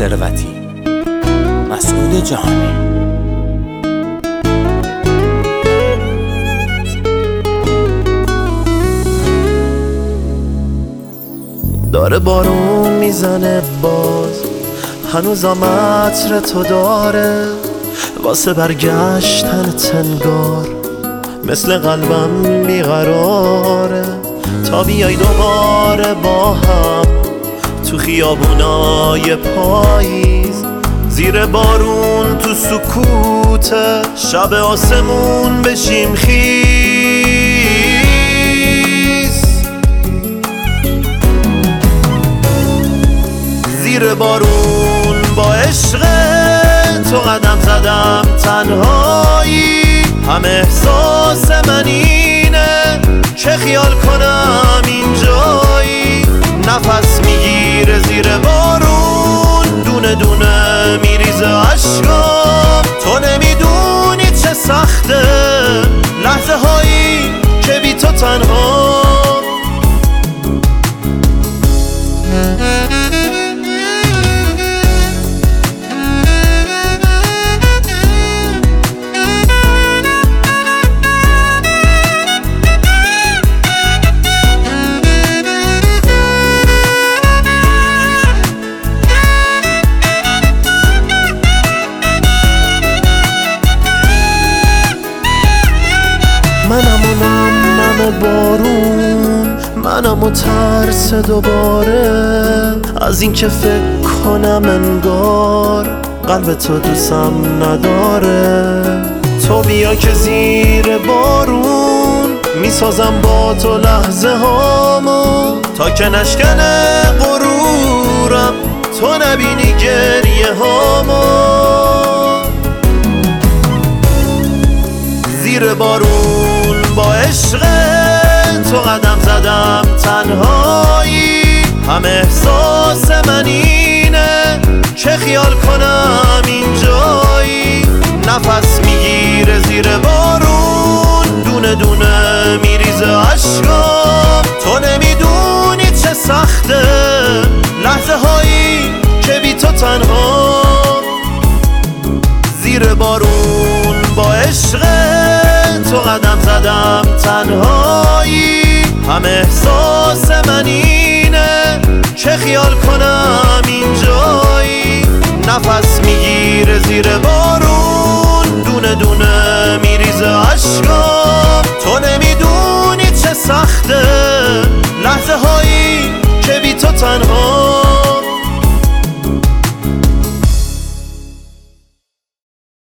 ثروتی، مسعود جهانی. داره بارون میزنه باز، هنوزم عطر تو داره واسه برگشتن تنگار، مثل قلبم بیقراره تا بیای دوباره با هم تو خیابونای پاییز، زیر بارون تو سکوت شب آسمون بشیم خیز. زیر بارون با عشق تو قدم زدم تنهایی، هم احساس من اینه چه خیال کنم اینجایی، نفس میگیره زیر بارون دونه دونه میریزه عشقام، تو نمیدونی چه سخته لحظه هایی که بی تو تنها. منم و نم بارون، منم و ترس دوباره از این که فکر کنم انگار قلب تو دوستم نداره. تو بیا که زیر بارون میسازم با تو لحظه هامو، تا که نشکنه غرورم تو نبینی گریه هامو. زیر بارون با عشق تو قدم زدم تنهایی، هم احساس من اینه چه خیال کنم اینجایی، نفس میگیره زیر بارون دونه دونه میریزه عشقام، تو نمیدونی چه سخته لحظه هایی که بی تو تنها. زیر بارون با عشق تو قدم زدم تنهایی،